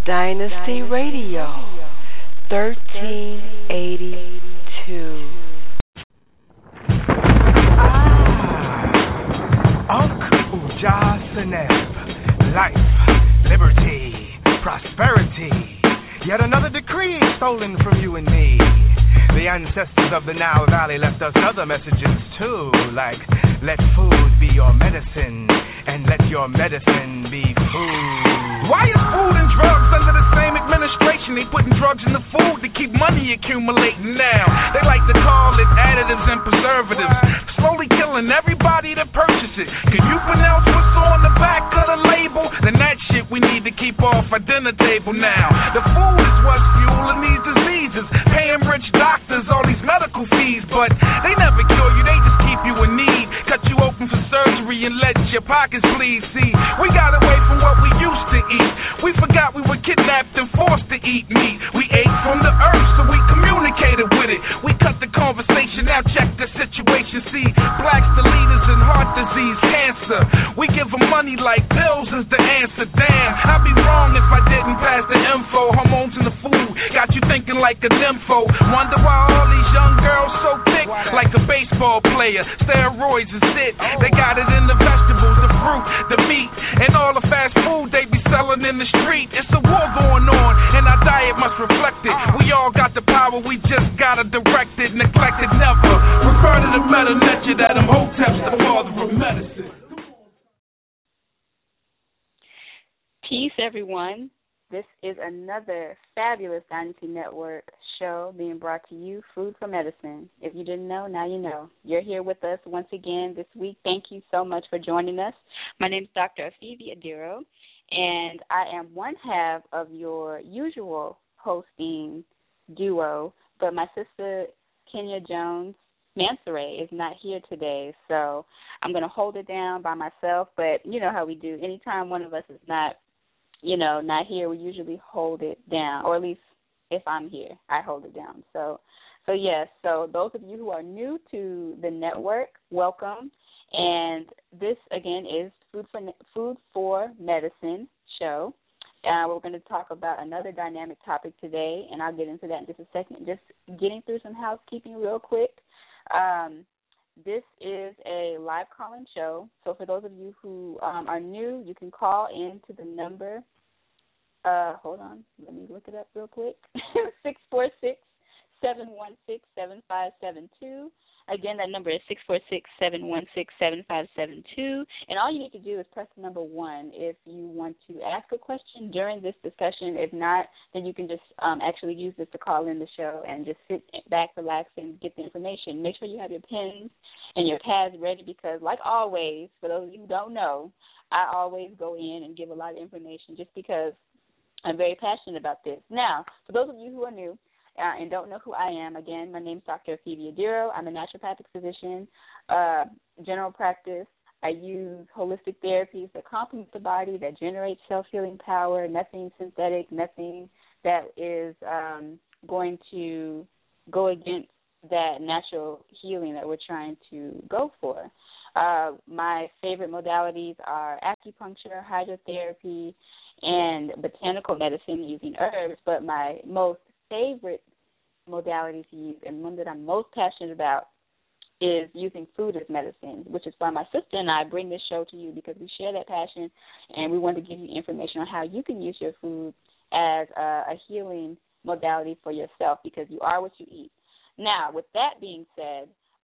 Dynasty Radio, 1382. Uncle Jah Seneb. Life, liberty, prosperity. Yet another decree stolen from you and me. The ancestors of the Nile Valley left us other messages too, like let food be your medicine, and let your medicine be food. Why is food and drugs under the same administration? They putting drugs in the food to keep money accumulating now. They like to call it additives and preservatives, slowly killing everybody that purchase it. Can you pronounce what's on the back of the label? Then that shit we need to keep off our dinner table now. The food is what's fueling these diseases, paying rich doctors all these medical fees, but they never cure you, they just keep you in need, cut you open for surgery and let your pockets bleed. See, we got away from what we used to eat. We forgot we were kidnapped and forced to eat meat. We ate from the earth, so we communicated with it. We cut the conversation, now check the situation. See, blacks the leaders in heart disease, cancer. We give them money like pills is the answer. Damn, I'd be wrong if I didn't pass the info. Hormones in the food got you thinking like a nympho. Wonder why all these young girls so thick, like a baseball player. Steroids is it. They got it in the vegetables, the fruit, the meat, and all the fast food they be selling in the street. It's a war going on, and our diet must reflect it. We all got the power, we just gotta direct it. Neglected never. Refer to the meta nature that Imhotep's the father of medicine. Peace, everyone. This is another fabulous Dynasty Network show being brought to you, Food for Medicine. If you didn't know, now you know. You're here with us once again this week. Thank you so much for joining us. My name is Dr. Afevi Adiro, and I am one half of your usual hosting duo, but my sister, Kenya Jones Mansoray, is not here today, so I'm going to hold it down by myself, but you know how we do. Anytime one of us is not here, we usually hold it down, or at least if I'm here, I hold it down. So yes, so those of you who are new to the network, welcome. And this, again, is Food for Medicine show. We're going to talk about another dynamic topic today, and I'll get into that in just a second. Just getting through some housekeeping real quick. This is a live call-in show, so for those of you who are new, you can call in to the number. Hold on, let me look it up real quick. 646-716-7572. Again, that number is 646-716-7572. And all you need to do is press the number 1 if you want to ask a question during this discussion. If not, then you can just actually use this to call in the show and just sit back, relax, and get the information. Make sure you have your pens and your pads ready because, like always, for those of you who don't know, I always go in and give a lot of information just because I'm very passionate about this. Now, for those of you who are new and don't know who I am, again, my name is Dr. Afevi Adiro. I'm a naturopathic physician, general practice. I use holistic therapies that complement the body, that generate self-healing power, nothing synthetic, nothing that is going to go against that natural healing that we're trying to go for. My favorite modalities are acupuncture, hydrotherapy, and botanical medicine using herbs, but my most favorite modality to use and one that I'm most passionate about is using food as medicine, which is why my sister and I bring this show to you because we share that passion and we want to give you information on how you can use your food as a healing modality for yourself because you are what you eat. Now, with that being said,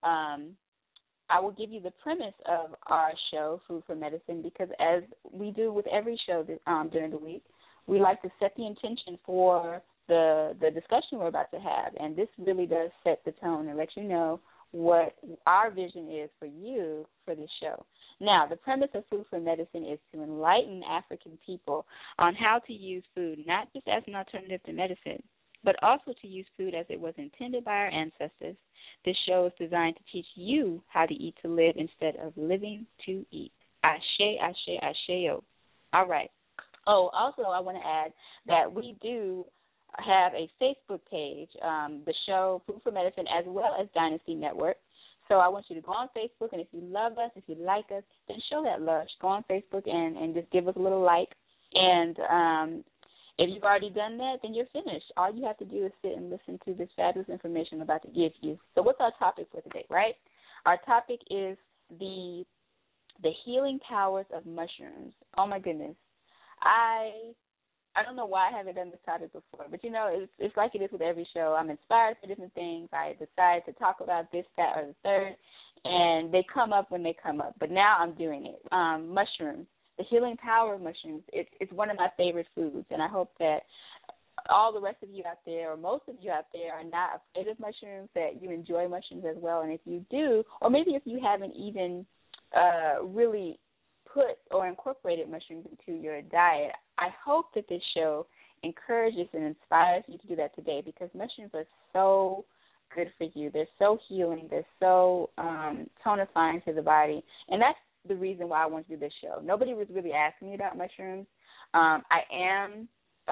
I will give you the premise of our show, Food for Medicine, because as we do with every show during the week, we like to set the intention for the discussion we're about to have, and this really does set the tone and let you know what our vision is for you for this show. Now, the premise of Food for Medicine is to enlighten African people on how to use food not just as an alternative to medicine, but also to use food as it was intended by our ancestors. This show is designed to teach you how to eat to live instead of living to eat. Ashe, ashe, ashe-o. All right. Oh, also I want to add that we do have a Facebook page, the show Food for Medicine, as well as Dynasty Network. So I want you to go on Facebook, and if you love us, if you like us, then show that love. Go on Facebook and just give us a little like. And If you've already done that, then you're finished. All you have to do is sit and listen to this fabulous information I'm about to give you. So what's our topic for today, right? Our topic is the healing powers of mushrooms. Oh, my goodness. I don't know why I haven't done this topic before, but, it's like it is with every show. I'm inspired for different things. I decide to talk about this, that, or the third, and they come up when they come up. But now I'm doing it. Mushrooms, the healing power of mushrooms, it's one of my favorite foods, and I hope that all the rest of you out there, or most of you out there, are not afraid of mushrooms, that you enjoy mushrooms as well. And if you do, or maybe if you haven't even really put or incorporated mushrooms into your diet, I hope that this show encourages and inspires you to do that today, because mushrooms are so good for you. They're so healing. They're so tonifying to the body. And that's the reason why I want to do this show. Nobody was really asking me about mushrooms. I am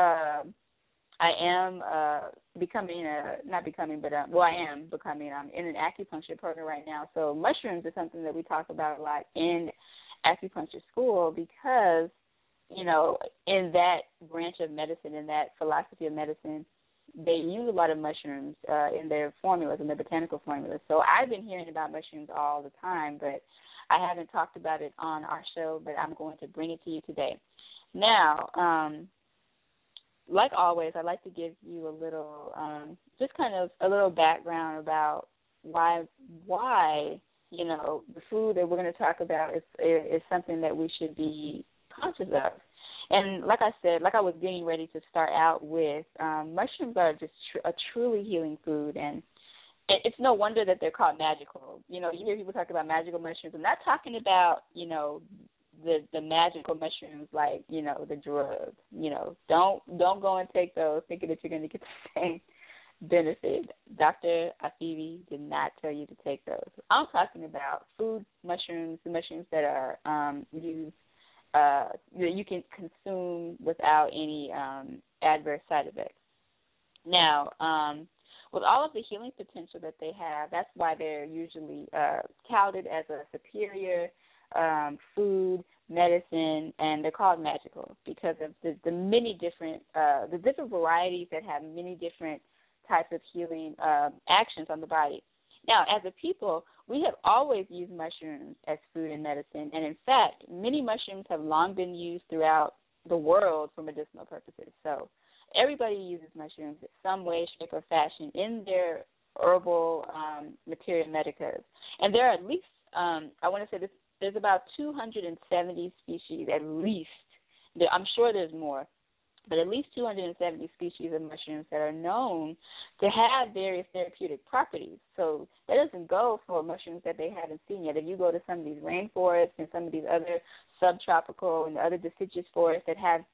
becoming. I'm in an acupuncture program right now. So mushrooms is something that we talk about a lot in acupuncture school, because, in that branch of medicine, in that philosophy of medicine, they use a lot of mushrooms in their formulas, in their botanical formulas. So I've been hearing about mushrooms all the time, but I haven't talked about it on our show, but I'm going to bring it to you today. Now, like always, I'd like to give you a little, just kind of a little background about why the food that we're going to talk about is something that we should be conscious of. And like I said, like I was getting ready to start out with, mushrooms are just a truly healing food, and it's no wonder that they're called magical. You hear people talk about magical mushrooms. I'm not talking about, the magical mushrooms like, the drug. Don't go and take those thinking that you're going to get the same benefit. Dr. Afivi did not tell you to take those. I'm talking about food mushrooms, the mushrooms that are used that you can consume without any adverse side effects. Now, with all of the healing potential that they have, that's why they're usually touted as a superior food, medicine, and they're called magical because of the many different varieties that have many different types of healing actions on the body. Now, as a people, we have always used mushrooms as food and medicine, and in fact, many mushrooms have long been used throughout the world for medicinal purposes. So everybody uses mushrooms in some way, shape, or fashion in their herbal materia medicas. And there are at least, I want to say this, there's about 270 species at least. I'm sure there's more, but at least 270 species of mushrooms that are known to have various therapeutic properties. So that doesn't go for mushrooms that they haven't seen yet. If you go to some of these rainforests and some of these other subtropical and other deciduous forests that have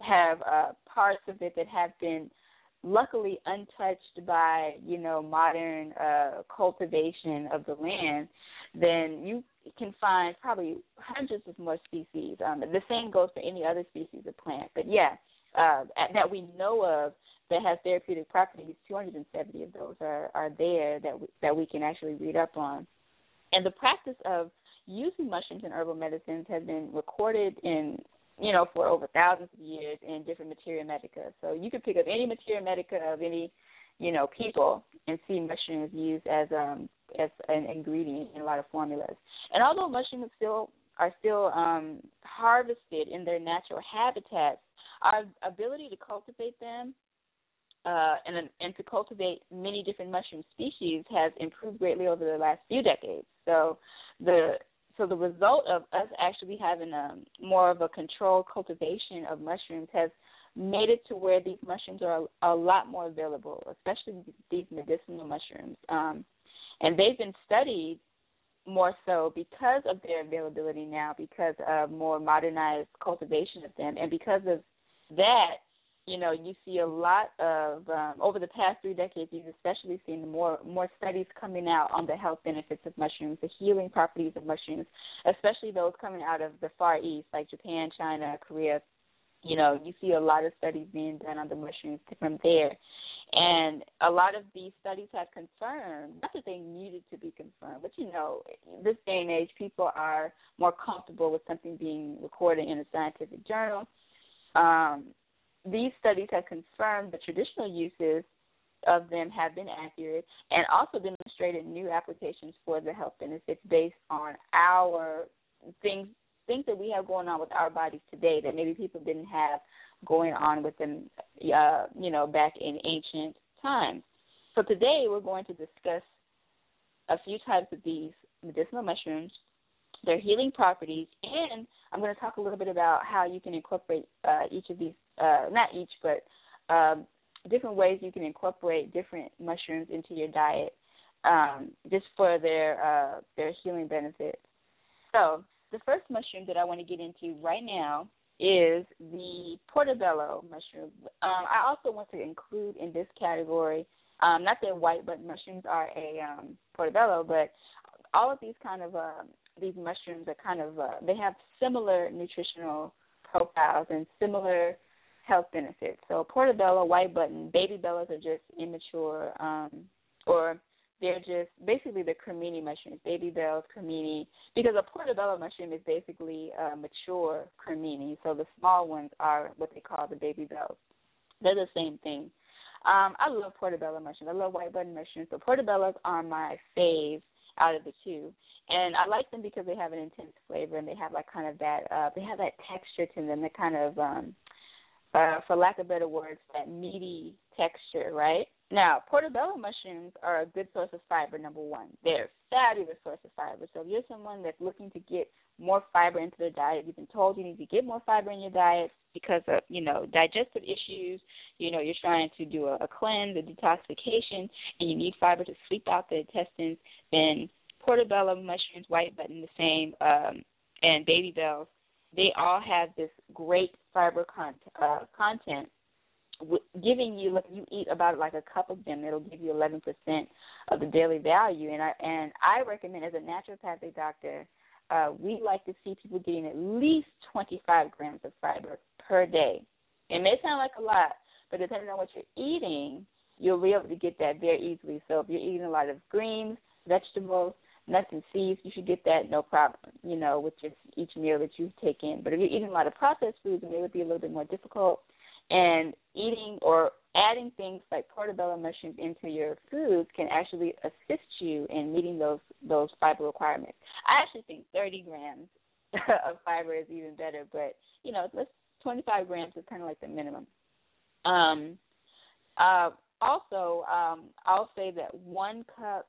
parts of it that have been luckily untouched by, modern cultivation of the land, then you can find probably hundreds of more species. The same goes for any other species of plant. But, that we know of that has therapeutic properties, 270 of those are there that we can actually read up on. And the practice of using mushrooms in herbal medicines has been recorded in, for over thousands of years in different materia medica. So you can pick up any materia medica of any, people and see mushrooms used as an ingredient in a lot of formulas. And although mushrooms are still harvested in their natural habitats, our ability to cultivate them and to cultivate many different mushroom species has improved greatly over the last few decades. So the result of us actually having more of a controlled cultivation of mushrooms has made it to where these mushrooms are a lot more available, especially these medicinal mushrooms. And they've been studied more so because of their availability now, because of more modernized cultivation of them, and because of that, you see a lot of, over the past 3 decades, you've especially seen more studies coming out on the health benefits of mushrooms, the healing properties of mushrooms, especially those coming out of the Far East, like Japan, China, Korea. You see a lot of studies being done on the mushrooms from there. And a lot of these studies have confirmed, not that they needed to be confirmed, but, this day and age, people are more comfortable with something being recorded in a scientific journal. these studies have confirmed the traditional uses of them have been accurate and also demonstrated new applications for the health benefits based on our things that we have going on with our bodies today that maybe people didn't have going on with them, back in ancient times. So today we're going to discuss a few types of these medicinal mushrooms, their healing properties, and I'm going to talk a little bit about how you can incorporate each of these, not each, but different ways you can incorporate different mushrooms into your diet just for their healing benefits. So the first mushroom that I want to get into right now is the portobello mushroom. I also want to include in this category, not that white button mushrooms are a portobello, but all of these kind of these mushrooms are kind of they have similar nutritional profiles and similar health benefits. So portobello, white button, baby bellas are just immature, or they're just basically the cremini mushrooms, baby bells, cremini, because a portobello mushroom is basically a mature cremini. So the small ones are what they call the baby bells. They're the same thing. I love portobello mushrooms. I love white button mushrooms. So portobellos are my fave out of the two. And I like them because they have an intense flavor and they have like kind of that, they have that texture to them, that kind of, for lack of better words, that meaty texture, right? Now, portobello mushrooms are a good source of fiber, number one. They're a fabulous source of fiber. So if you're someone that's looking to get more fiber into their diet, you've been told you need to get more fiber in your diet because of, digestive issues, you're trying to do a cleanse, a detoxification, and you need fiber to sweep out the intestines, then portobello mushrooms, white button, the same, and baby bells, they all have this great fiber content, giving you, if you eat about like a cup of them, it'll give you 11% of the daily value. And I recommend, as a naturopathic doctor, we like to see people getting at least 25 grams of fiber per day. It may sound like a lot, but depending on what you're eating, you'll be able to get that very easily. So if you're eating a lot of greens, vegetables, nuts and seeds, you should get that no problem, with just each meal that you take in. But if you're eating a lot of processed foods, it would be a little bit more difficult. And eating or adding things like portobello mushrooms into your foods can actually assist you in meeting those fiber requirements. I actually think 30 grams of fiber is even better, but, 25 grams is kind of like the minimum. Also, I'll say that one cup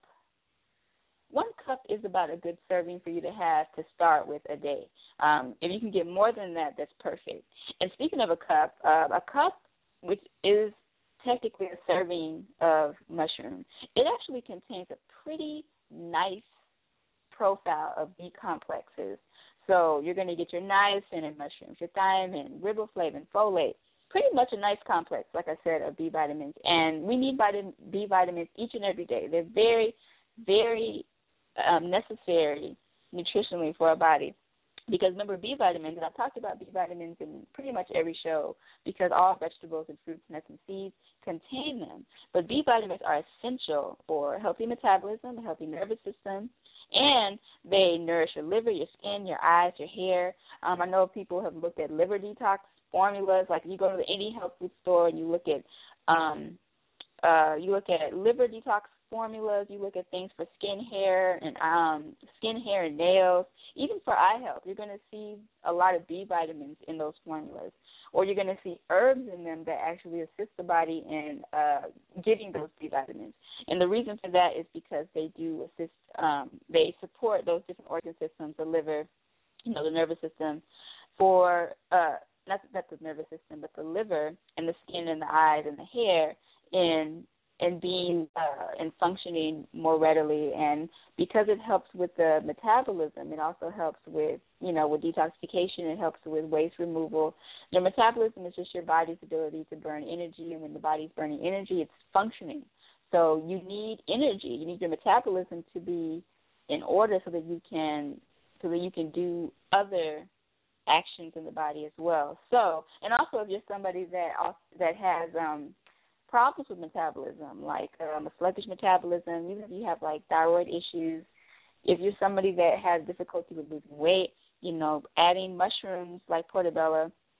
is about a good serving for you to have to start with a day. If you can get more than that, that's perfect. And speaking of a cup, which is technically a serving of mushroom, it actually contains a pretty nice profile of B complexes. So you're going to get your niacin mushrooms, your thiamine, riboflavin, folate, pretty much a nice complex, like I said, of B vitamins. And we need B vitamins each and every day. They're very, very necessary nutritionally for our body. Because remember, B vitamins, and I've talked about B vitamins in pretty much every show because all vegetables and fruits, nuts, and seeds contain them. But B vitamins are essential for healthy metabolism, a healthy nervous system, and they nourish your liver, your skin, your eyes, your hair. I know people have looked at liver detox formulas. Like you go to any health food store and you look at liver detox formulas. You look at things for skin, hair, and nails. Even for eye health, you're going to see a lot of B vitamins in those formulas, or you're going to see herbs in them that actually assist the body in getting those B vitamins. And the reason for that is because they do assist. They support those different organ systems, the liver, the nervous system, for not the nervous system, but the liver and the skin and the eyes and the hair in being and functioning more readily. And because it helps with the metabolism, it also helps with, with detoxification. It helps with waste removal. Your metabolism is just your body's ability to burn energy, and when the body's burning energy, it's functioning. So you need energy. You need your metabolism to be in order so that you can do other actions in the body as well. So, and also if you're somebody that has problems with metabolism, like a sluggish metabolism, even if you have like thyroid issues, if you're somebody that has difficulty with losing weight, adding mushrooms like portobello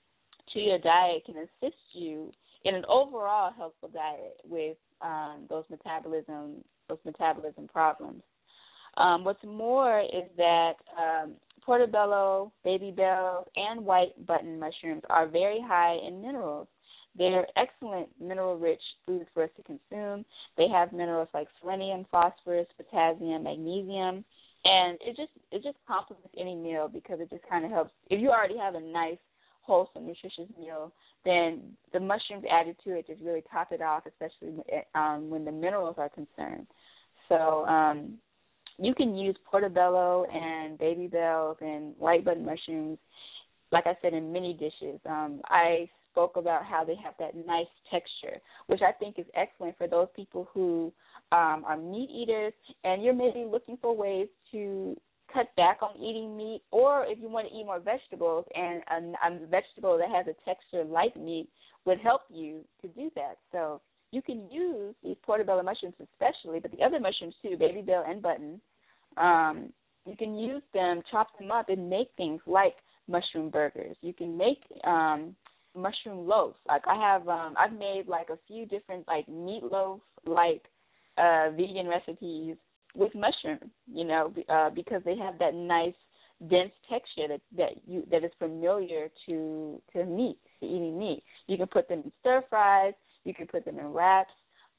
to your diet can assist you in an overall healthful diet with those metabolism problems. What's more is that portobello, baby bell, and white button mushrooms are very high in minerals. They're excellent mineral-rich foods for us to consume. They have minerals like selenium, phosphorus, potassium, magnesium, and it just complements any meal because it just kind of helps. If you already have a nice, wholesome, nutritious meal, then the mushrooms added to it just really top it off, especially when the minerals are concerned. So you can use portobello and baby bells and white button mushrooms, like I said, in many dishes. I spoke about how they have that nice texture, which I think is excellent for those people who are meat eaters and you're maybe looking for ways to cut back on eating meat, or if you want to eat more vegetables and a vegetable that has a texture like meat would help you to do that. So you can use these portobello mushrooms especially, but the other mushrooms too, baby bell and button. You can use them, chop them up, and make things like mushroom burgers. You can make mushroom loaves. Like I've made like a few different like meatloaf like vegan recipes with mushroom, because they have that nice dense texture that is familiar to meat, to eating meat. You can put them in stir fries. You can put them in wraps.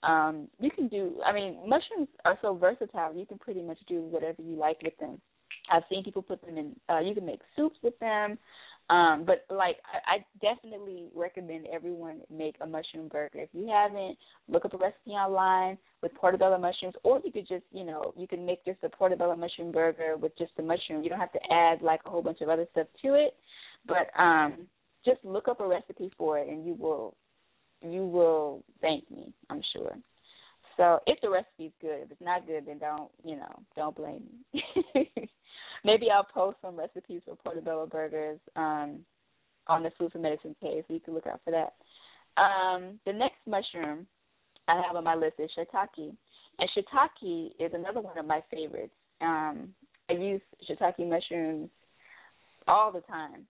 Mushrooms are so versatile. You can pretty much do whatever you like with them. I've seen people put them in, you can make soups with them. But I definitely recommend everyone make a mushroom burger. If you haven't, look up a recipe online with portobello mushrooms, or you could just, you can make just a portobello mushroom burger with just the mushroom. You don't have to add like a whole bunch of other stuff to it, but just look up a recipe for it, and you will thank me, I'm sure. So if the recipe's good, if it's not good, then don't blame me. Maybe I'll post some recipes for portobello burgers on the Food for Medicine page, so you can look out for that. The next mushroom I have on my list is shiitake. And shiitake is another one of my favorites. I use shiitake mushrooms all the time.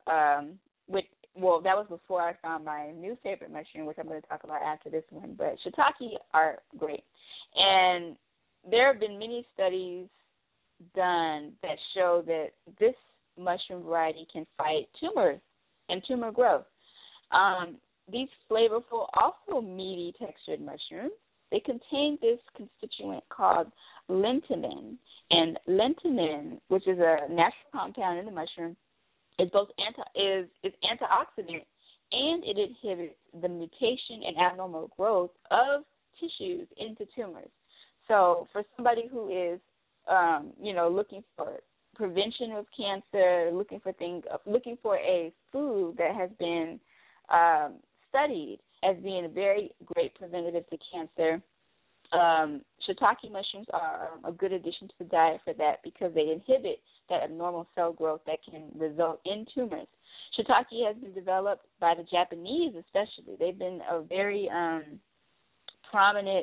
That was before I found my new favorite mushroom, which I'm going to talk about after this one. But shiitake are great. And there have been many studies done that show that this mushroom variety can fight tumors and tumor growth. These flavorful, also meaty textured mushrooms, they contain this constituent called lentimin. And lentimin, which is a natural compound in the mushroom, is both antioxidant, and it inhibits the mutation and abnormal growth of tissues into tumors. So for somebody who is looking for prevention of cancer, looking for a food that has been studied as being a very great preventative to cancer, shiitake mushrooms are a good addition to the diet for that because they inhibit that abnormal cell growth that can result in tumors. Shiitake has been developed by the Japanese especially. They've been a very prominent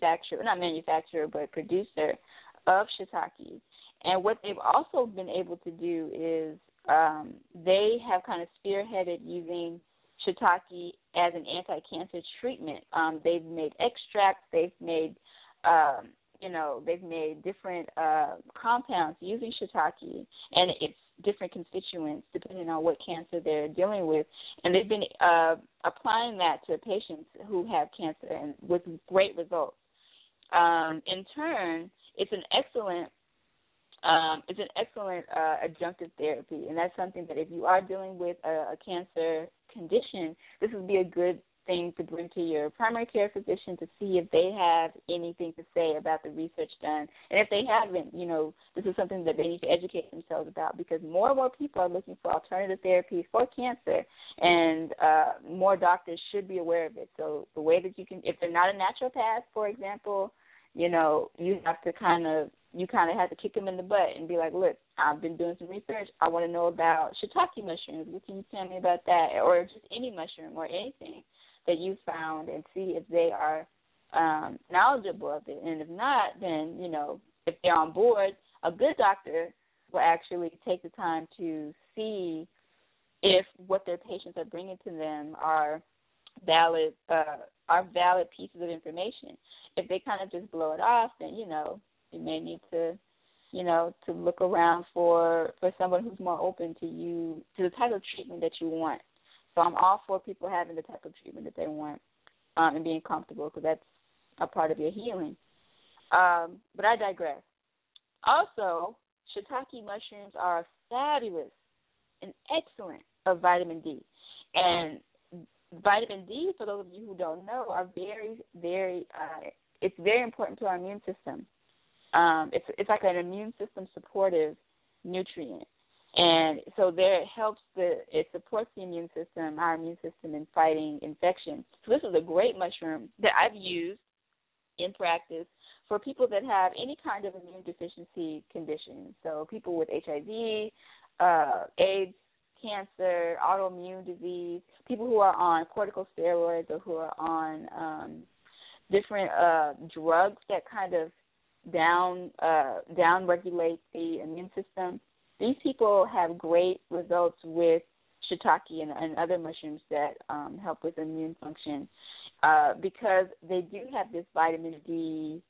producer of shiitake. And what they've also been able to do is they have kind of spearheaded using shiitake as an anti-cancer treatment. They've made extracts, they've made different compounds using shiitake, and it's different constituents depending on what cancer they're dealing with. And they've been applying that to patients who have cancer and with great results. In turn, it's an excellent adjunctive therapy, and that's something that if you are dealing with a cancer condition, this would be a good thing to bring to your primary care physician to see if they have anything to say about the research done. And if they haven't, this is something that they need to educate themselves about, because more and more people are looking for alternative therapies for cancer, and more doctors should be aware of it. So the way that you can, if they're not a naturopath, for example, you kind of have to kick them in the butt and be like, look, I've been doing some research. I want to know about shiitake mushrooms. What can you tell me about that? Or just any mushroom or anything that you found, and see if they are knowledgeable of it. And if not, then, if they're on board, a good doctor will actually take the time to see if what their patients are bringing to them are valid pieces of information. If they kind of just blow it off, then, you may need to, to look around for someone who's more open to the type of treatment that you want. So I'm all for people having the type of treatment that they want and being comfortable, because that's a part of your healing. But I digress. Also, shiitake mushrooms are fabulous and excellent of vitamin D. And vitamin D, for those of you who don't know, are very, very, it's very important to our immune system. It's like an immune system supportive nutrient. And so it supports the immune system, our immune system, in fighting infection. So this is a great mushroom that I've used in practice for people that have any kind of immune deficiency condition. So people with HIV, AIDS, cancer, autoimmune disease, people who are on corticosteroids or who are on different drugs that kind of down regulate the immune system. These people have great results with shiitake and other mushrooms that help with immune function because they do have this vitamin D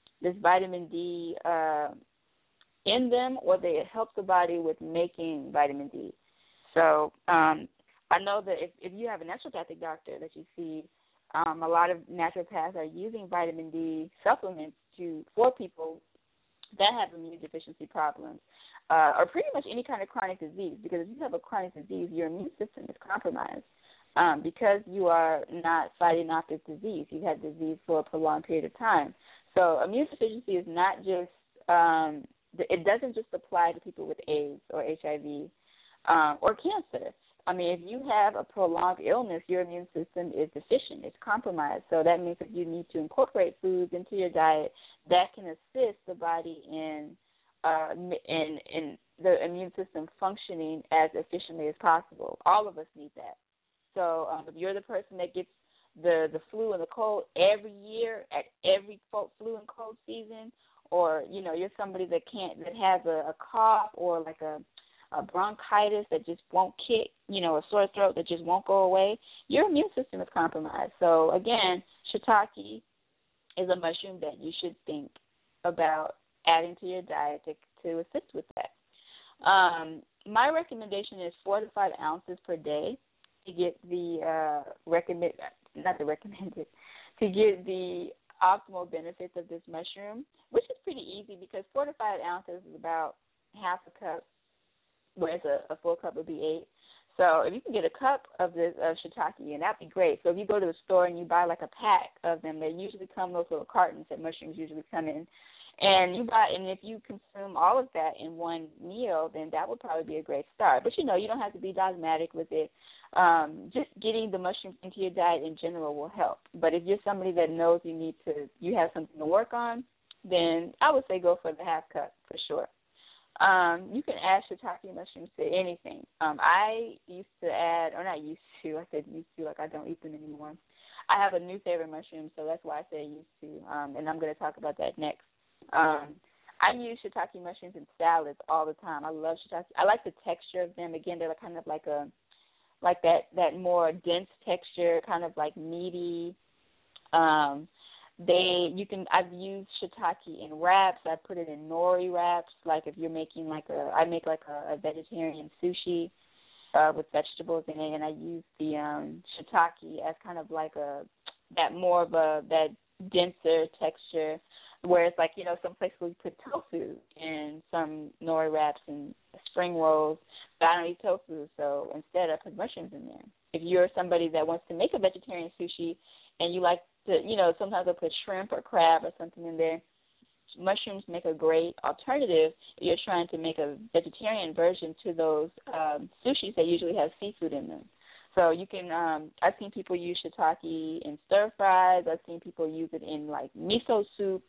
in them, or it helps the body with making vitamin D. So I know that if you have a naturopathic doctor that you see, a lot of naturopaths are using vitamin D supplements for people that have immune deficiency problems. Or pretty much any kind of chronic disease, because if you have a chronic disease, your immune system is compromised because you are not fighting off this disease. You've had disease for a prolonged period of time. So immune deficiency is not just it doesn't just apply to people with AIDS or HIV or cancer. I mean, if you have a prolonged illness, your immune system is deficient, it's compromised. So that means that you need to incorporate foods into your diet that can assist the body in the immune system functioning as efficiently as possible. All of us need that. So if you're the person that gets the flu and the cold every year at every flu and cold season, or you're somebody that has a cough or like a bronchitis that just won't kick, a sore throat that just won't go away, your immune system is compromised. So again, shiitake is a mushroom that you should think about adding to your diet to assist with that. My recommendation is 4 to 5 ounces per day to get the to get the optimal benefits of this mushroom, which is pretty easy because 4 to 5 ounces is about half a cup, whereas a full cup would be 8. So if you can get a cup of this shiitake, and that'd be great. So if you go to the store and you buy like a pack of them, they usually come in those little cartons that mushrooms usually come in. And if you consume all of that in one meal, then that would probably be a great start. But you don't have to be dogmatic with it. Just getting the mushrooms into your diet in general will help. But if you're somebody that knows you have something to work on, then I would say go for the half cup for sure. You can add shiitake mushrooms to anything. I used to add, or not used to, I said used to like I don't eat them anymore. I have a new favorite mushroom, so that's why I say used to, and I'm going to talk about that next. I use shiitake mushrooms in salads all the time. I love shiitake. I like the texture of them. Again, they're kind of like that more dense texture, kind of like meaty. I've used shiitake in wraps. I put it in nori wraps. Like if you're making I make a vegetarian sushi with vegetables in it, and I use the shiitake as kind of like that denser texture. Whereas, some places we put tofu in some nori wraps and spring rolls, but I don't eat tofu, so instead I put mushrooms in there. If you're somebody that wants to make a vegetarian sushi and you like to, sometimes I put shrimp or crab or something in there, mushrooms make a great alternative if you're trying to make a vegetarian version to those sushis that usually have seafood in them. So you can, I've seen people use shiitake in stir fries. I've seen people use it in miso soup.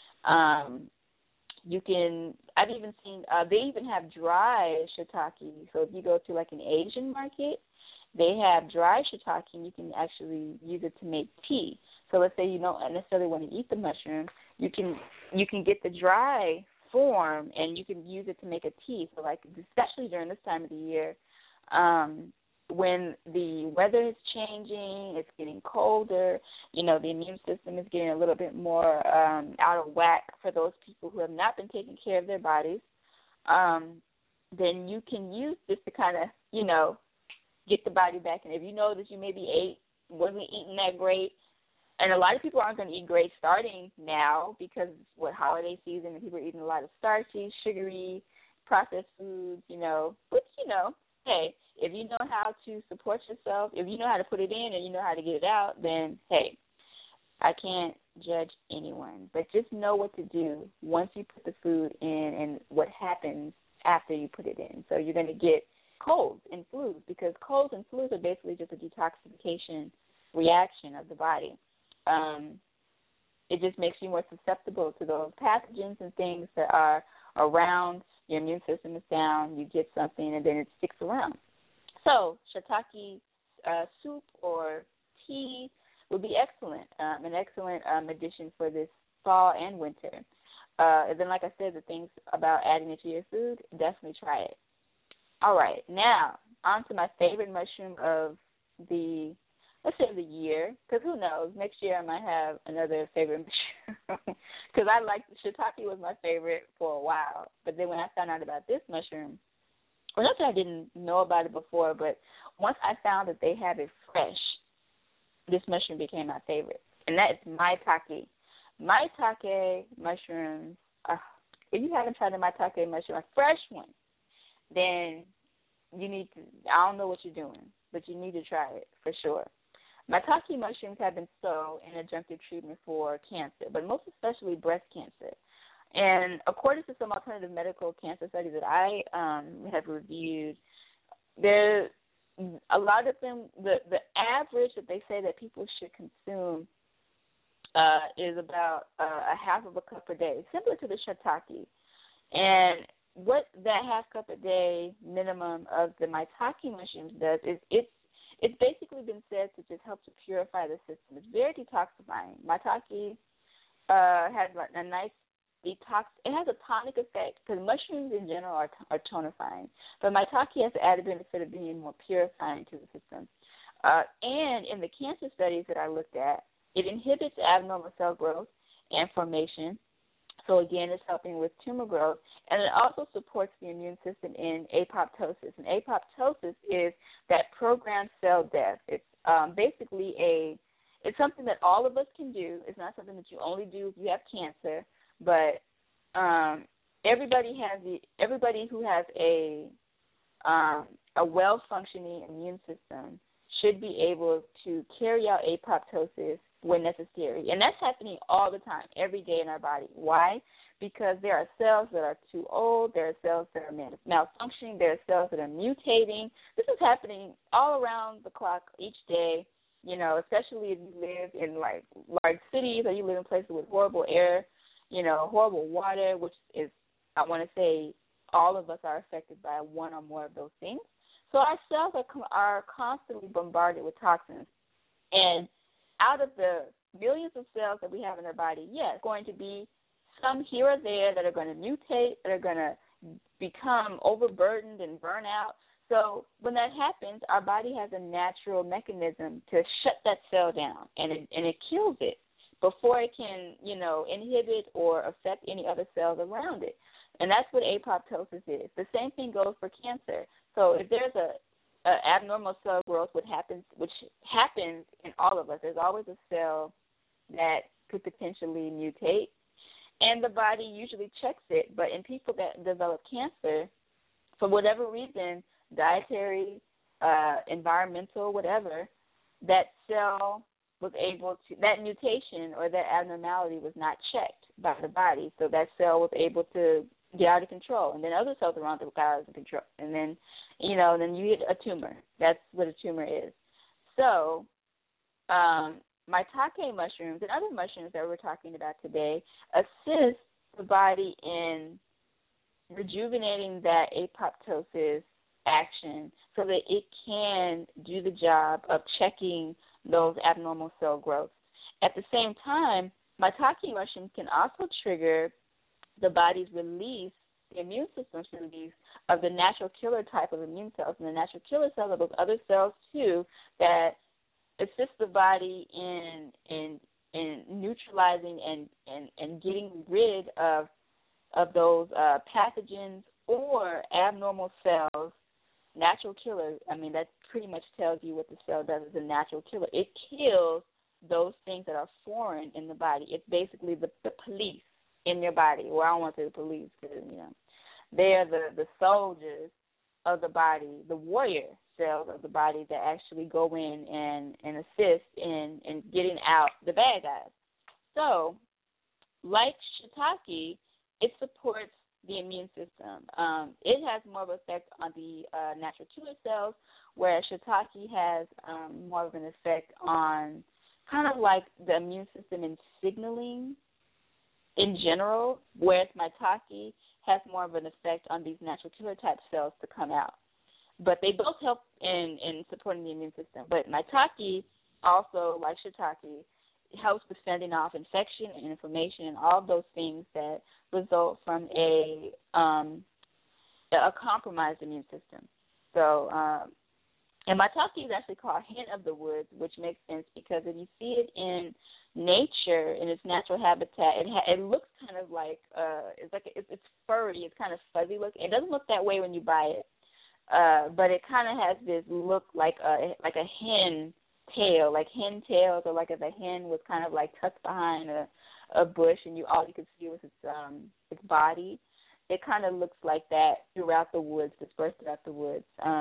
I've even seen, they even have dry shiitake. So if you go to an Asian market, they have dry shiitake and you can actually use it to make tea. So let's say you don't necessarily want to eat the mushroom, you can get the dry form and you can use it to make a tea. So especially during this time of the year, When the weather is changing, it's getting colder, the immune system is getting a little bit more out of whack for those people who have not been taking care of their bodies, then you can use this to kind of, get the body back. And if you know that you maybe wasn't eating that great, and a lot of people aren't going to eat great starting now because it's holiday season and people are eating a lot of starchy, sugary, processed foods, which, hey, if you know how to support yourself, if you know how to put it in and you know how to get it out, then, hey, I can't judge anyone. But just know what to do once you put the food in and what happens after you put it in. So you're going to get colds and flus, because colds and flus are basically just a detoxification reaction of the body. It just makes you more susceptible to those pathogens and things that are around. Your immune system is down, you get something, and then it sticks around. So shiitake soup or tea would be excellent, an excellent addition for this fall and winter. And then, like I said, the things about adding it to your food, definitely try it. All right, now on to my favorite mushroom of the year, because who knows, next year I might have another favorite mushroom, because shiitake was my favorite for a while, but then when I found out about this mushroom, well, not that I didn't know about it before, but once I found that they have it fresh, this mushroom became my favorite, and that is maitake. Maitake mushrooms, if you haven't tried a maitake mushroom, a fresh one, then you need to, I don't know what you're doing, but you need to try it for sure. Maitake mushrooms have been so an adjunctive treatment for cancer, but most especially breast cancer. And according to some alternative medical cancer studies that I have reviewed, there a lot of them, the average that they say that people should consume is about a half of a cup a day, similar to the shiitake. And what that half cup a day minimum of the maitake mushrooms does is it's basically been said to just help to purify the system. It's very detoxifying. Maitake has a nice detox. It has a tonic effect, because mushrooms in general are tonifying. But maitake has the added benefit of being more purifying to the system. And in the cancer studies that I looked at, it inhibits abnormal cell growth and formation. So, again, it's helping with tumor growth. And it also supports the immune system in apoptosis. And apoptosis is that programmed cell death. It's basically it's something that all of us can do. It's not something that you only do if you have cancer. But everybody who has a well-functioning immune system should be able to carry out apoptosis when necessary. And that's happening all the time, every day in our body. Why? Because there are cells that are too old, there are cells that are malfunctioning, there are cells that are mutating. This is happening all around the clock each day, especially if you live in, large cities, or you live in places with horrible air, horrible water, which is, I want to say, all of us are affected by one or more of those things. So our cells are constantly bombarded with toxins. And out of the millions of cells that we have in our body, yes, going to be some here or there that are going to mutate, that are going to become overburdened and burn out. So when that happens, our body has a natural mechanism to shut that cell down, and it kills it before it can, inhibit or affect any other cells around it. And that's what apoptosis is. The same thing goes for cancer. So if there's a abnormal cell growth, which happens in all of us, there's always a cell that could potentially mutate, and the body usually checks it. But in people that develop cancer, for whatever reason, dietary, environmental, whatever, that cell was able to, that mutation or that abnormality was not checked by the body, so that cell was able to get out of control, and then other cells around it got out of control, and then, then you get a tumor. That's what a tumor is. So, maitake mushrooms and other mushrooms that we're talking about today assist the body in rejuvenating that apoptosis action so that it can do the job of checking those abnormal cell growths. At the same time, maitake mushrooms can also trigger the body's release, the immune system's release of the natural killer type of immune cells. And the natural killer cells are those other cells, too, that assist the body in neutralizing and getting rid of those pathogens or abnormal cells. Natural killer, I mean, that pretty much tells you what the cell does as a natural killer. It kills those things that are foreign in the body. It's basically the police in your body. Well, I don't want to say the police because, they're the soldiers of the body, the warrior cells of the body that actually go in and assist in getting out the bad guys. So, like shiitake, it supports the immune system. It has more of an effect on the natural killer cells, whereas shiitake has more of an effect on kind of like the immune system and signaling in general, whereas maitake has more of an effect on these natural killer type cells to come out. But they both help in supporting the immune system. But maitake also, like shiitake, helps with fending off infection and inflammation and all of those things that result from a compromised immune system. So, and maitake is actually called hen of the woods, which makes sense because if you see it in nature in its natural habitat, it looks kind of like it's furry, it's kind of fuzzy looking. It doesn't look that way when you buy it, but it kind of has this look like a hen tail, like hen tails, or like if a hen was kind of like tucked behind a bush and all you could see was its body. It kind of looks like that throughout the woods, dispersed throughout the woods.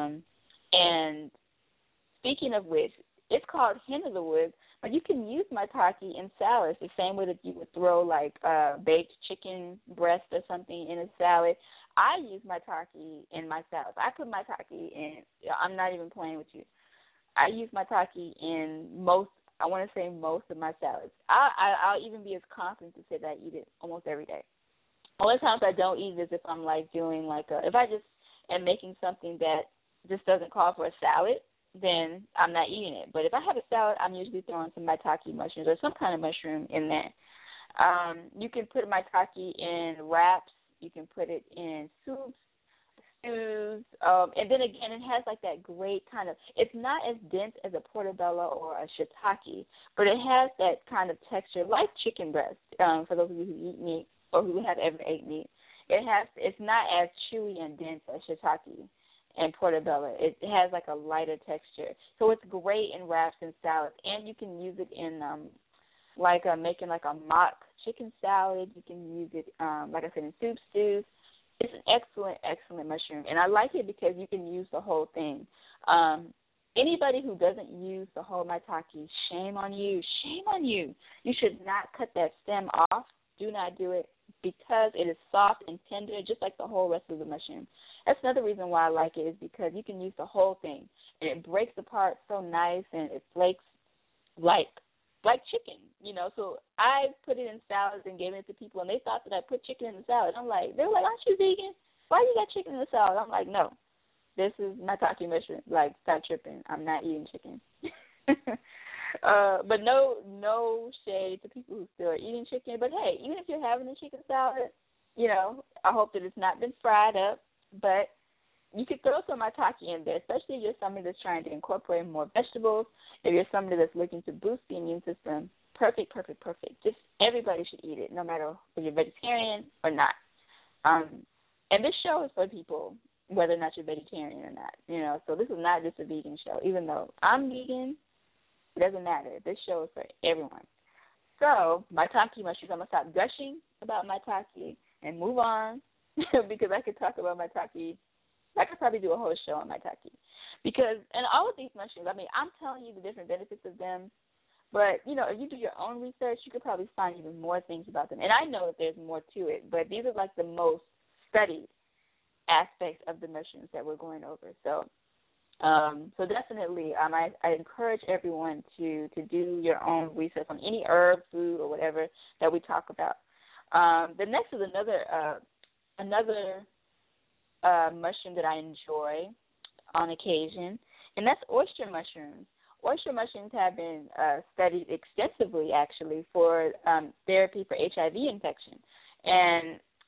And speaking of which, it's called hen of the woods, but you can use maitake in salads the same way that you would throw like baked chicken breast or something in a salad. I use maitake in my salads. I put maitake in. I'm not even playing with you. I use maitake in most of my salads. I'll even be as confident to say that I eat it almost every day. Only times I don't eat it is if I'm like doing if I just am making something that just doesn't call for a salad, then I'm not eating it. But if I have a salad, I'm usually throwing some maitake mushrooms or some kind of mushroom in there. You can put maitake in wraps. You can put it in soups, stews, and then again, it has like that great kind of. It's not as dense as a portobello or a shiitake, but it has that kind of texture like chicken breast. For those of you who eat meat or who have ever ate meat, it's not as chewy and dense as shiitake and portobello. It has like a lighter texture, so it's great in wraps and salads, and you can use it in making like a mock chicken salad. You can use it, like I said, in soup, stews. It's an excellent, excellent mushroom, and I like it because you can use the whole thing. Anybody who doesn't use the whole maitake, shame on you. Shame on you. You should not cut that stem off. Do not do it because it is soft and tender, just like the whole rest of the mushroom. That's another reason why I like it is because you can use the whole thing, and it breaks apart so nice, and it flakes like chicken, So I put it in salads and gave it to people, and they thought that I put chicken in the salad. They were like, aren't you vegan? Why you got chicken in the salad? I'm like, no, this is maitake mushroom. Like, stop tripping. I'm not eating chicken. But no shade to people who still are eating chicken. But, hey, even if you're having a chicken salad, I hope that it's not been fried up. But you could throw some maitake in there, especially if you're somebody that's trying to incorporate more vegetables, if you're somebody that's looking to boost the immune system. Perfect. Just everybody should eat it, no matter if you're vegetarian or not. And this show is for people, whether or not you're vegetarian or not. So this is not just a vegan show. Even though I'm vegan, it doesn't matter. This show is for everyone. So, maitake mushrooms, I'm going to stop gushing about maitake and move on because I could talk about maitake. I could probably do a whole show on maitake. Because, and all of these mushrooms, I'm telling you the different benefits of them. But, if you do your own research, you could probably find even more things about them. And I know that there's more to it, but these are like the most studied aspects of the mushrooms that we're going over. So definitely, I encourage everyone to do your own research on any herb, food, or whatever that we talk about. The next is another mushroom that I enjoy on occasion, and that's oyster mushrooms. Oyster mushrooms have been studied extensively, actually, for therapy for HIV infection. And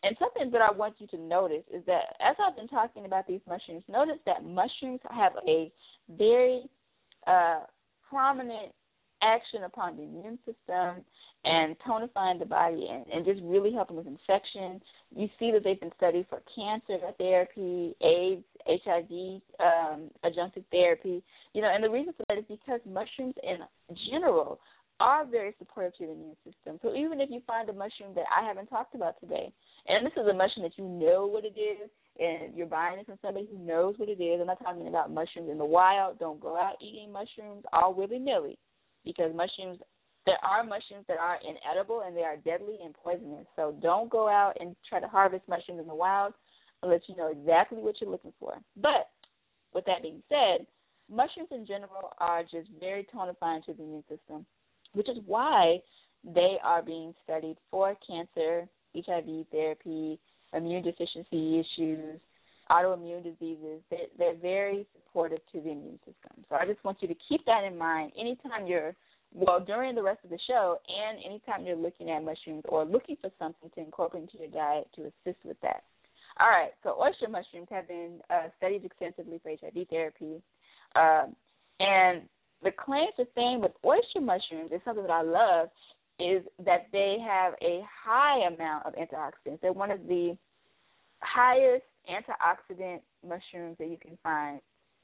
And something that I want you to notice is that as I've been talking about these mushrooms, notice that mushrooms have a very prominent action upon the immune system and tonifying the body and just really helping with infection. You see that they've been studied for cancer therapy, AIDS, HIV, adjunctive therapy. And the reason for that is because mushrooms in general are very supportive to the immune system. So even if you find a mushroom that I haven't talked about today, and this is a mushroom that you know what it is, and you're buying it from somebody who knows what it is. I'm not talking about mushrooms in the wild. Don't go out eating mushrooms all willy-nilly, because there are mushrooms that are inedible and they are deadly and poisonous. So don't go out and try to harvest mushrooms in the wild unless you know exactly what you're looking for. But with that being said, mushrooms in general are just very tonifying to the immune system, which is why they are being studied for cancer, HIV therapy, immune deficiency issues, autoimmune diseases. They're very supportive to the immune system. So I just want you to keep that in mind anytime during the rest of the show and anytime you're looking at mushrooms or looking for something to incorporate into your diet to assist with that. All right, so oyster mushrooms have been studied extensively for HIV therapy. And the claim to fame with oyster mushrooms is something that I love, is that they have a high amount of antioxidants. They're one of the highest antioxidant mushrooms that you can find.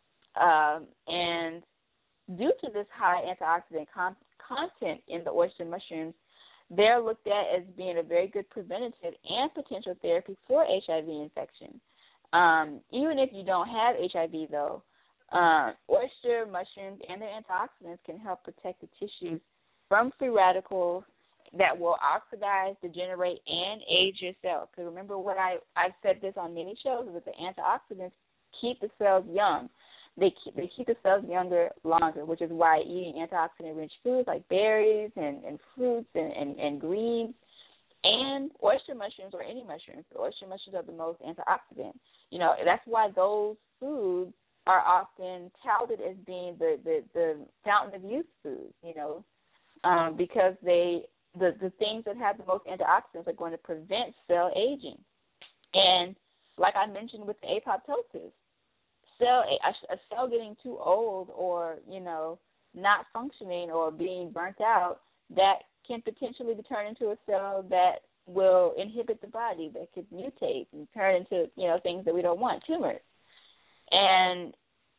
And due to this high antioxidant content in the oyster mushrooms, they're looked at as being a very good preventative and potential therapy for HIV infection. Even if you don't have HIV, though, oyster mushrooms and their antioxidants can help protect the tissues from free radicals that will oxidize, degenerate, and age your cells. Because remember what I've said this on many shows, is that the antioxidants keep the cells young. They keep the cells younger longer, which is why eating antioxidant-rich foods like berries and fruits and greens and oyster mushrooms, or any mushrooms, the oyster mushrooms are the most antioxidant. That's why those foods are often touted as being the fountain of youth foods, because the things that have the most antioxidants are going to prevent cell aging. And like I mentioned with the apoptosis, a cell getting too old or, not functioning or being burnt out, that can potentially be turned into a cell that will inhibit the body, that could mutate and turn into, things that we don't want, tumors. And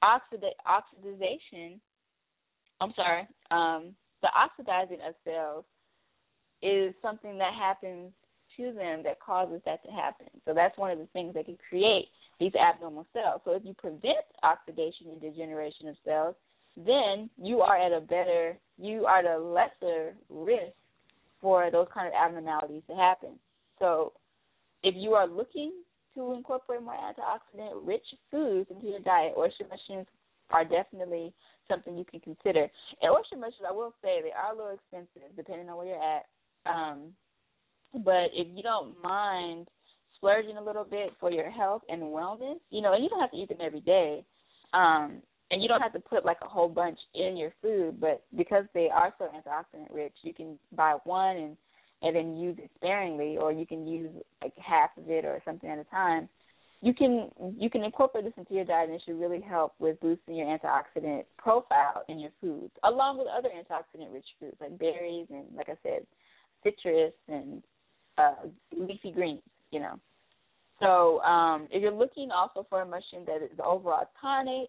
the oxidizing of cells is something that happens to them that causes that to happen. So that's one of the things that can create these abnormal cells. So if you prevent oxidation and degeneration of cells, then you are at a lesser risk for those kind of abnormalities to happen. So if you are looking to incorporate more antioxidant-rich foods into your diet, oyster mushrooms are definitely something you can consider. And oyster mushrooms, I will say, they are a little expensive depending on where you're at. But if you don't mind splurging a little bit for your health and wellness, and you don't have to eat them every day, and you don't have to put like a whole bunch in your food, but because they are so antioxidant rich, you can buy one and then use it sparingly, or you can use like half of it or something at a time. You can incorporate this into your diet, and it should really help with boosting your antioxidant profile in your foods, along with other antioxidant-rich foods like berries and, like I said, citrus and leafy greens, So if you're looking also for a mushroom that is overall tonic,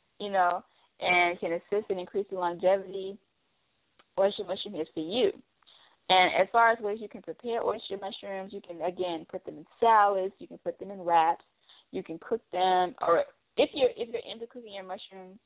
and can assist in increasing longevity, oyster mushroom is for you. And as far as ways you can prepare oyster mushrooms, you can, again, put them in salads, you can put them in wraps, you can cook them, or if you're into cooking your mushrooms,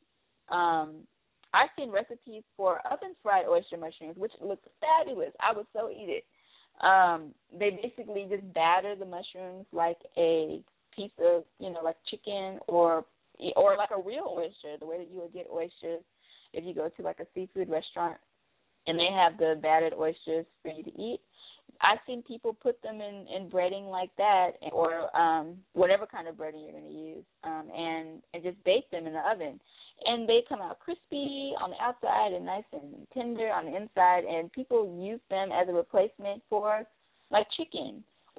I've seen recipes for oven-fried oyster mushrooms, which look fabulous. I would so eat it. They basically just batter the mushrooms like a piece of, like chicken or like a real oyster, the way that you would get oysters if you go to like a seafood restaurant and they have the battered oysters for you to eat. I've seen people put them in breading like that, or whatever kind of breading you're going to use, and just bake them in the oven. And they come out crispy on the outside and nice and tender on the inside, and people use them as a replacement for like chicken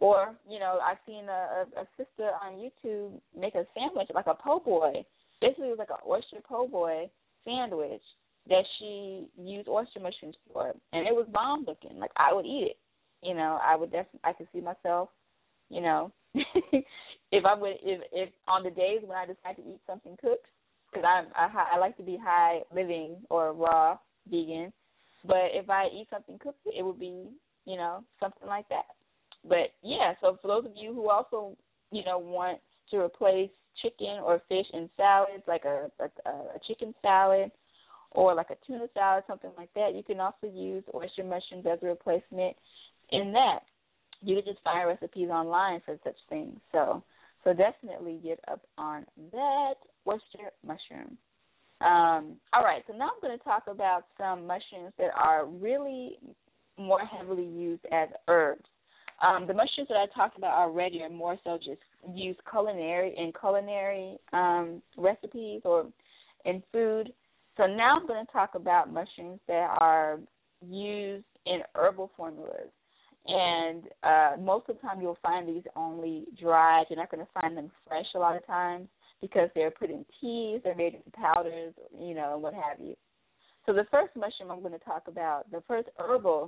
Or, you know, I've seen a sister on YouTube make a sandwich, like a po' boy. Basically, it was like an oyster po' boy sandwich that she used oyster mushrooms for, and it was bomb looking. Like, I would eat it. You know, I could see myself, you know, if on the days when I decide to eat something cooked, because I like to be high living or raw vegan, but if I eat something cooked, it would be, you know, something like that. But yeah, so for those of you who also, you know, want to replace chicken or fish in salads, like a chicken salad or like a tuna salad, something like that, you can also use oyster mushrooms as a replacement in that. You can just find recipes online for such things. So definitely get up on that oyster mushroom. All right, so now I'm going to talk about some mushrooms that are really more heavily used as herbs. The mushrooms that I talked about already are more so just used in culinary recipes or in food. So now I'm going to talk about mushrooms that are used in herbal formulas. And most of the time you'll find these only dried. You're not going to find them fresh a lot of times because they're put in teas, they're made into powders, you know, and what have you. So the first mushroom I'm going to talk about, the first herbally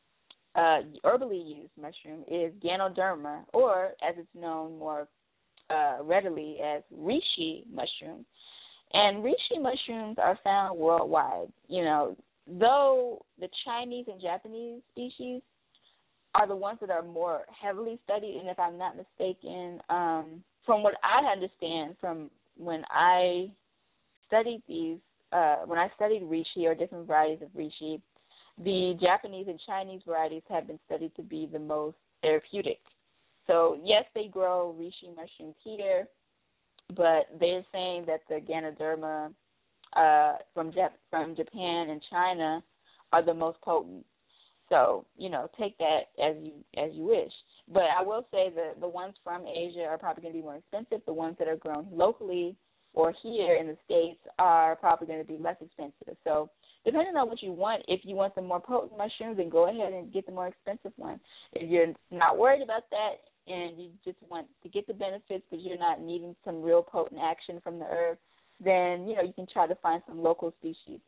used mushroom is Ganoderma, or as it's known more readily as reishi mushroom. And reishi mushrooms are found worldwide. You know, though the Chinese and Japanese species are the ones that are more heavily studied, and if I'm not mistaken, from what I understand from when I studied when I studied reishi or different varieties of reishi, the Japanese and Chinese varieties have been studied to be the most therapeutic. So, yes, they grow reishi mushrooms here, but they're saying that the Ganoderma from Japan and China are the most potent. So, you know, take that as you wish. But I will say that the ones from Asia are probably going to be more expensive. The ones that are grown locally or here in the States are probably going to be less expensive. So depending on what you want, if you want the more potent mushrooms, then go ahead and get the more expensive one. If you're not worried about that and you just want to get the benefits but you're not needing some real potent action from the herb, then, you know, you can try to find some local species.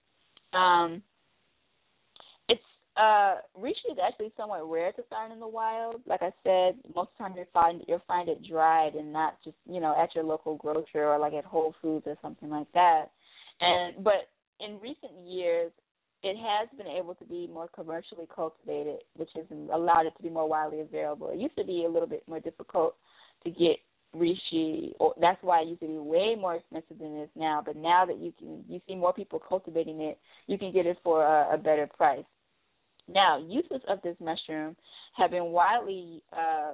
Reishi is actually somewhat rare to find in the wild. Like I said, most of the time you'll find it dried and not just, you know, at your local grocer or like at Whole Foods or something like that. But in recent years, it has been able to be more commercially cultivated, which has allowed it to be more widely available. It used to be a little bit more difficult to get reishi, or that's why it used to be way more expensive than it is now. But now that you see more people cultivating it, you can get it for a better price. Now, uses of this mushroom have been widely,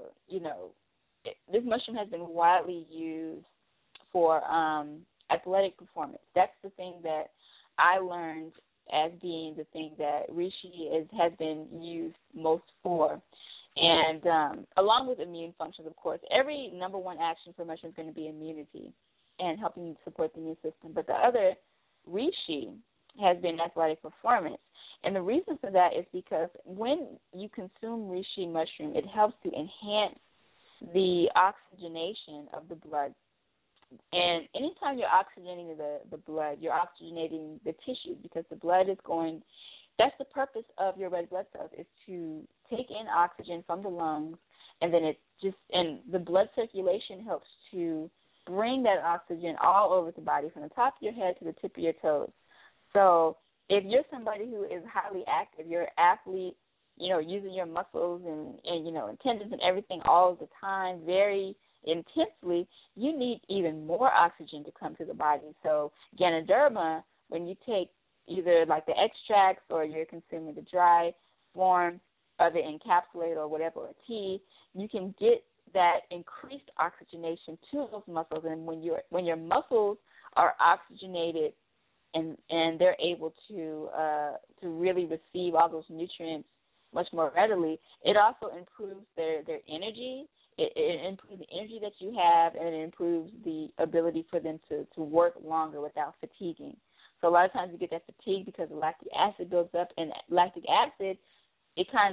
this mushroom has been widely used for athletic performance. That's the thing that I learned as being the thing that reishi has been used most for. And along with immune functions, of course, every number one action for mushroom is going to be immunity and helping support the immune system. But the other, reishi, has been athletic performance. And the reason for that is because when you consume reishi mushroom, it helps to enhance the oxygenation of the blood. And anytime you're oxygenating the blood, you're oxygenating the tissue because the blood is going, that's the purpose of your red blood cells, is to take in oxygen from the lungs, and then and the blood circulation helps to bring that oxygen all over the body from the top of your head to the tip of your toes. So if you're somebody who is highly active, you're an athlete, you know, using your muscles and you know, and tendons and everything all the time very intensely, you need even more oxygen to come to the body. So Ganoderma, when you take either like the extracts or you're consuming the dry form of it encapsulated or whatever, or tea, you can get that increased oxygenation to those muscles. And when your muscles are oxygenated and they're able to really receive all those nutrients much more readily, it also improves their energy. It improves the energy that you have, and it improves the ability for them to work longer without fatiguing. So a lot of times you get that fatigue because the lactic acid builds up, and lactic acid, it kind of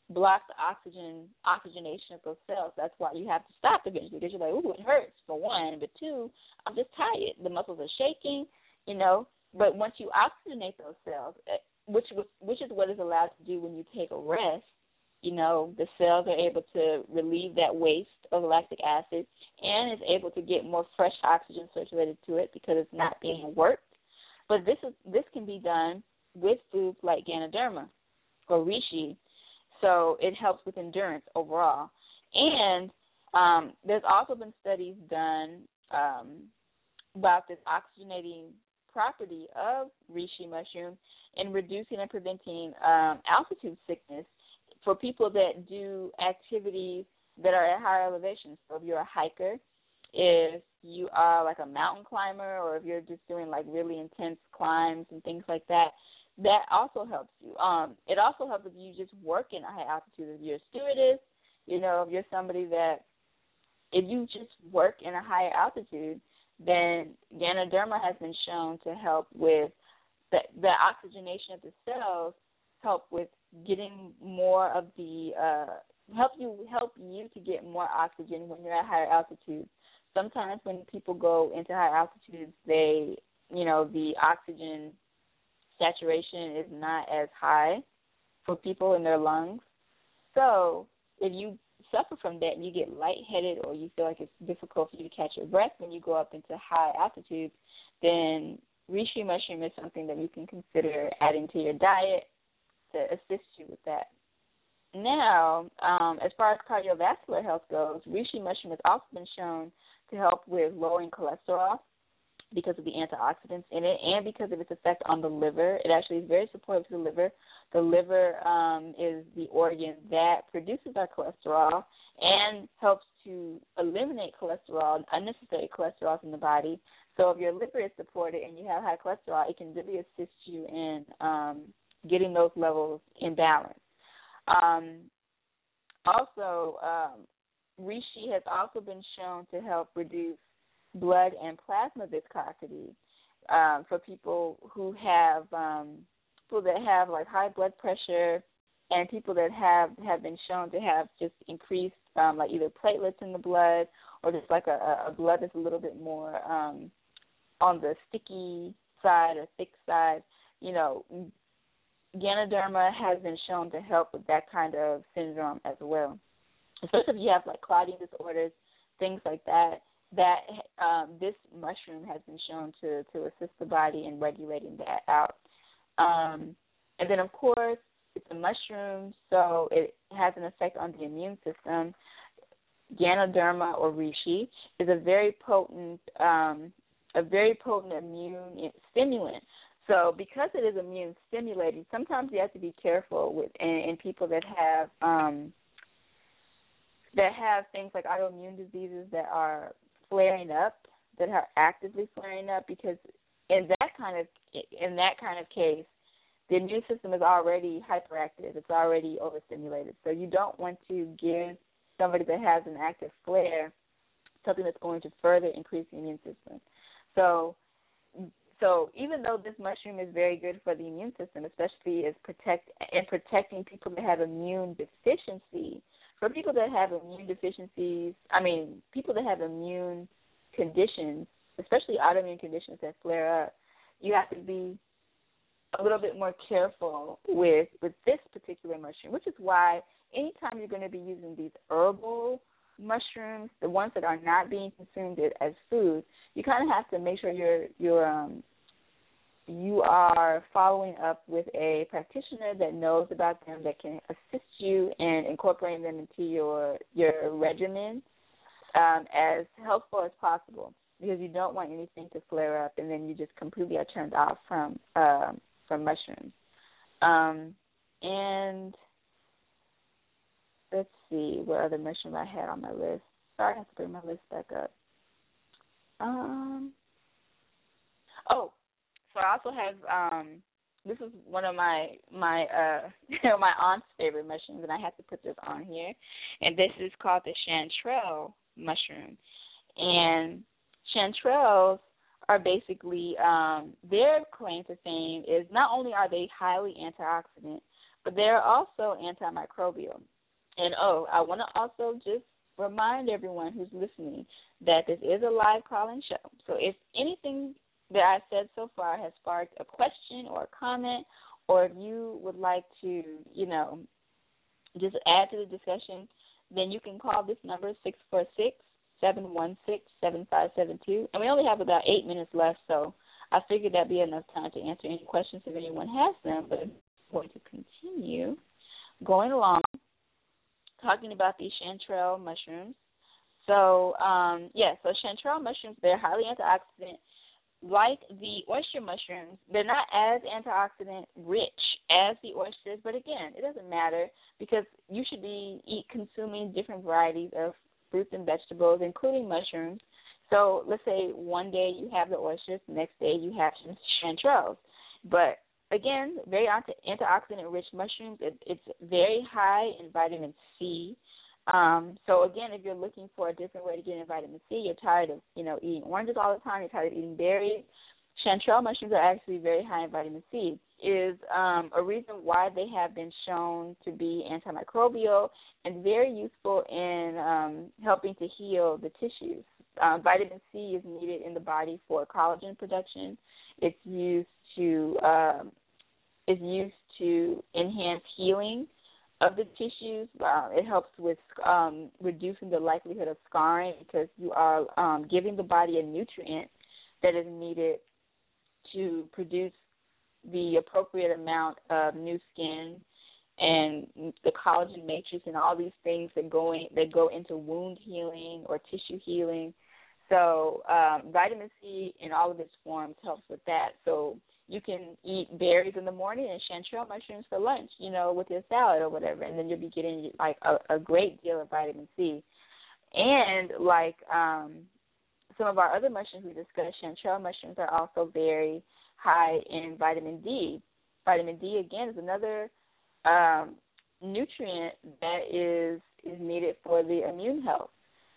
block the oxygenation of those cells. That's why you have to stop eventually, because you're like, ooh, it hurts, for one. But two, I'm just tired. The muscles are shaking, you know. But once you oxygenate those cells, which is what is allowed to do when you take a rest, you know, the cells are able to relieve that waste of lactic acid and is able to get more fresh oxygen circulated to it because it's not being worked. But this can be done with foods like Ganoderma or reishi, so it helps with endurance overall. And there's also been studies done about this oxygenating property of reishi mushroom in reducing and preventing altitude sickness for people that do activities that are at higher elevations. So if you're a hiker, if you are like a mountain climber, or if you're just doing like really intense climbs and things like that, that also helps you. It also helps if you just work in a high altitude. If you're a stewardess, you know, if you're somebody that, if you just work in a higher altitude, then Ganoderma has been shown to help with the oxygenation of the cells, help with getting more of the help you to get more oxygen when you're at higher altitudes. Sometimes when people go into high altitudes, they, you know, the oxygen saturation is not as high for people in their lungs. So if you suffer from that and you get lightheaded, or you feel like it's difficult for you to catch your breath when you go up into high altitudes, then reishi mushroom is something that you can consider adding to your diet to assist you with that. Now, as far as cardiovascular health goes, reishi mushroom has also been shown to help with lowering cholesterol because of the antioxidants in it and because of its effect on the liver. It actually is very supportive to the liver. The liver is the organ that produces our cholesterol and helps to eliminate cholesterol, unnecessary cholesterol in the body. So if your liver is supported and you have high cholesterol, it can really assist you in getting those levels in balance. Also, reishi has also been shown to help reduce blood and plasma viscosity for people who have like high blood pressure, and people that have been shown to have just increased like either platelets in the blood, or just like a blood that's a little bit more on the sticky side or thick side. You know, Ganoderma has been shown to help with that kind of syndrome as well, especially if you have like clotting disorders, things like that. This mushroom has been shown to assist the body in regulating that out. And then, of course, it's a mushroom, so it has an effect on the immune system. Ganoderma or reishi is a very potent immune stimulant. So because it is immune stimulating, sometimes you have to be careful with in people that have things like autoimmune diseases that are flaring up, that are actively flaring up, because in that kind of case, the immune system is already hyperactive. It's already overstimulated. So you don't want to give somebody that has an active flare something that's going to further increase the immune system. So even though this mushroom is very good for the immune system, especially in protecting people that have immune deficiency, for people that have immune deficiencies, people that have immune conditions, especially autoimmune conditions that flare up, you have to be a little bit more careful with this particular mushroom, which is why anytime you're going to be using these herbal mushrooms, the ones that are not being consumed as food, you kind of have to make sure you are following up with a practitioner that knows about them, that can assist you in incorporating them into your regimen as helpful as possible, because you don't want anything to flare up and then you just completely are turned off from mushrooms. And let's see what other mushroom I had on my list. Sorry, I have to bring my list back up. So I also have this is one of my my aunt's favorite mushrooms, and I have to put this on here. And this is called the chanterelle mushroom. And chanterelles are basically their claim to fame is not only are they highly antioxidant, but they're also antimicrobial. And, I want to also just remind everyone who's listening that this is a live call-in show. So if anything that I said so far has sparked a question or a comment, or if you would like to, just add to the discussion, then you can call this number, 646-716-7572. And we only have about 8 minutes left, so I figured that'd be enough time to answer any questions if anyone has them. But I'm going to continue going along, talking about these chanterelle mushrooms. So, so chanterelle mushrooms, they're highly antioxidant. Like the oyster mushrooms, they're not as antioxidant rich as the oysters, but again, it doesn't matter because you should be consuming different varieties of fruits and vegetables, including mushrooms. So let's say one day you have the oysters, the next day you have some chanterelles. But again, very antioxidant-rich mushrooms. It's very high in vitamin C. So again, if you're looking for a different way to get in vitamin C, you're tired of eating oranges all the time, you're tired of eating berries, chanterelle mushrooms are actually very high in vitamin C. Is a reason why they have been shown to be antimicrobial and very useful in helping to heal the tissues. Vitamin C is needed in the body for collagen production. It's used to enhance healing of the tissues. It helps with reducing the likelihood of scarring because you are giving the body a nutrient that is needed to produce the appropriate amount of new skin and the collagen matrix and all these things that go into wound healing or tissue healing. So vitamin C in all of its forms helps with that. So you can eat berries in the morning and chanterelle mushrooms for lunch, with your salad or whatever, and then you'll be getting like a great deal of vitamin C. And like some of our other mushrooms we discussed, chanterelle mushrooms are also very high in vitamin D. Vitamin D, again, is another nutrient that is needed for the immune health.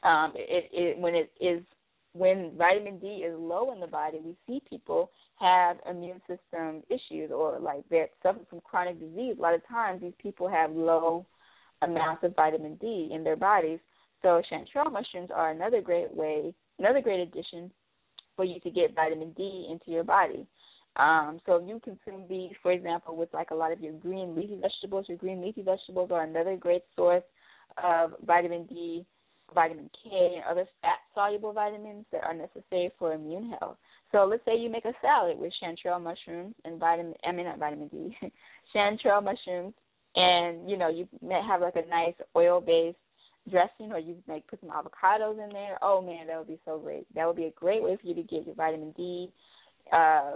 When vitamin D is low in the body, we see people have immune system issues or like they're suffering from chronic disease. A lot of times these people have low amounts of vitamin D in their bodies. So chanterelle mushrooms are another great addition for you to get vitamin D into your body. So if you consume these, for example, with like a lot of your green leafy vegetables are another great source of vitamin D, vitamin K, and other fat-soluble vitamins that are necessary for immune health. So let's say you make a salad with chanterelle mushrooms and chanterelle mushrooms, and, you may have like a nice oil-based dressing, or you put some avocados in there. Oh, man, that would be so great. That would be a great way for you to get your vitamin D, a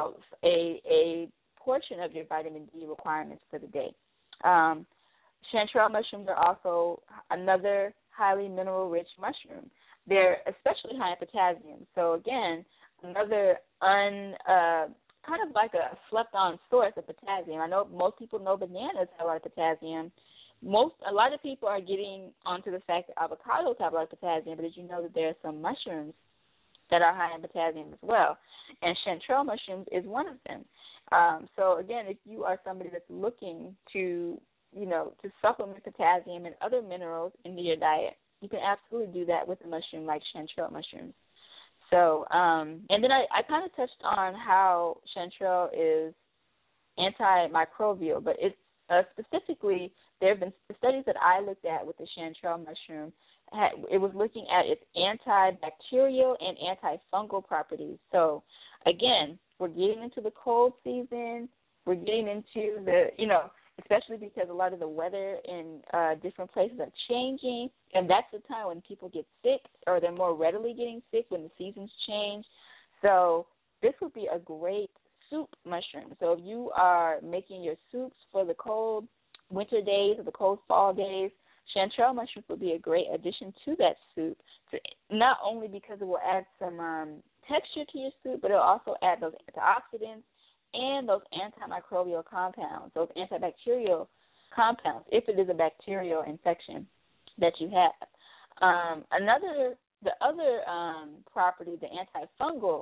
portion of your vitamin D requirements for the day. Chanterelle mushrooms are also another highly mineral-rich mushroom. They're especially high in potassium. So, again, another kind of like a slept-on source of potassium. I know most people know bananas have a lot of potassium. A lot of people are getting onto the fact that avocados have a lot of potassium, but did you know that there are some mushrooms that are high in potassium as well? And chanterelle mushrooms is one of them. So, again, if you are somebody that's looking to supplement potassium and other minerals into your diet, you can absolutely do that with a mushroom like chanterelle mushrooms. So, and then I kind of touched on how chanterelle is antimicrobial, but it's specifically, there have been studies that I looked at with the chanterelle mushroom. It was looking at its antibacterial and antifungal properties. So, again, we're getting into the cold season. We're getting into especially because a lot of the weather in different places are changing, and that's the time when people get sick, or they're more readily getting sick when the seasons change. So this would be a great soup mushroom. So if you are making your soups for the cold winter days or the cold fall days, chanterelle mushrooms would be a great addition to that soup, not only because it will add some texture to your soup, but it will also add those antioxidants and those antimicrobial compounds, those antibacterial compounds, if it is a bacterial infection that you have. The other property, the antifungal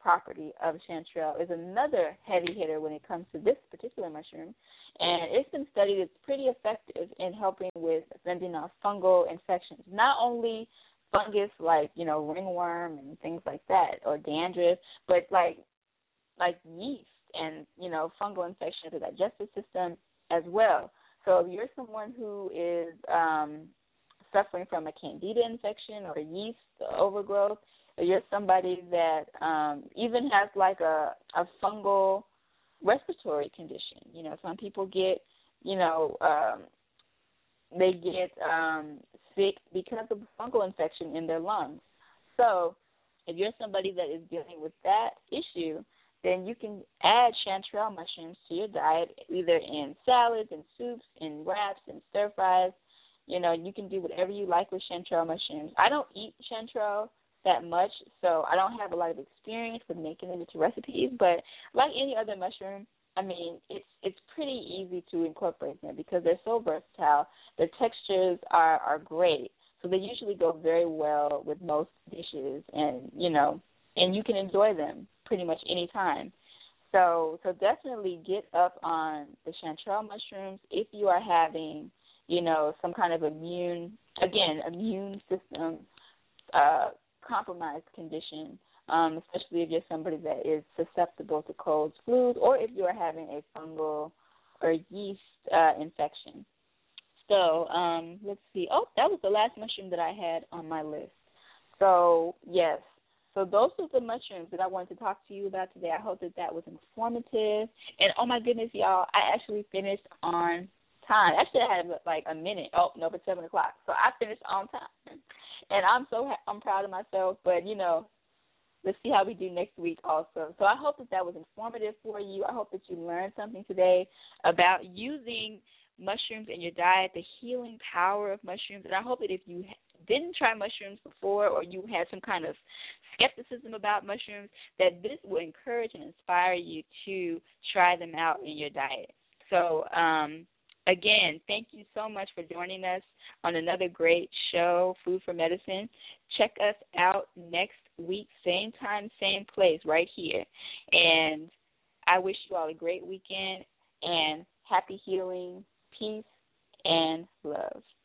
property of chanterelle is another heavy hitter when it comes to this particular mushroom. And it's been studied, it's pretty effective in helping with fending off fungal infections. Not only fungus like, ringworm and things like that, or dandruff, but like yeast and, fungal infections of the digestive system as well. So if you're someone who is suffering from a candida infection or yeast overgrowth, or you're somebody that even has like a fungal respiratory condition, some people get, they get sick because of a fungal infection in their lungs. So if you're somebody that is dealing with that issue, then you can add chanterelle mushrooms to your diet, either in salads, in soups, in wraps, in stir fries. You can do whatever you like with chanterelle mushrooms. I don't eat chanterelle that much, so I don't have a lot of experience with making them into recipes, but like any other mushroom, I mean, it's pretty easy to incorporate them because they're so versatile. The textures are great, so they usually go very well with most dishes, and you can enjoy them pretty much any time. So definitely get up on the chanterelle mushrooms if you are having, some kind of immune system compromised condition, especially if you're somebody that is susceptible to colds, flus, or if you are having a fungal or yeast infection. So let's see. Oh, that was the last mushroom that I had on my list. So, yes. So those are the mushrooms that I wanted to talk to you about today. I hope that was informative. And, oh, my goodness, y'all, I actually finished on time. Actually, I had like a minute. Oh, no, but 7 o'clock. So I finished on time. And I'm proud of myself. But, let's see how we do next week also. So I hope that was informative for you. I hope that you learned something today about using mushrooms in your diet, the healing power of mushrooms. And I hope that if you didn't try mushrooms before, or you had some kind of skepticism about mushrooms, that this will encourage and inspire you to try them out in your diet. So, again, thank you so much for joining us on another great show, Food for Medicine. Check us out next week, same time, same place, right here. And I wish you all a great weekend and happy healing, peace, and love.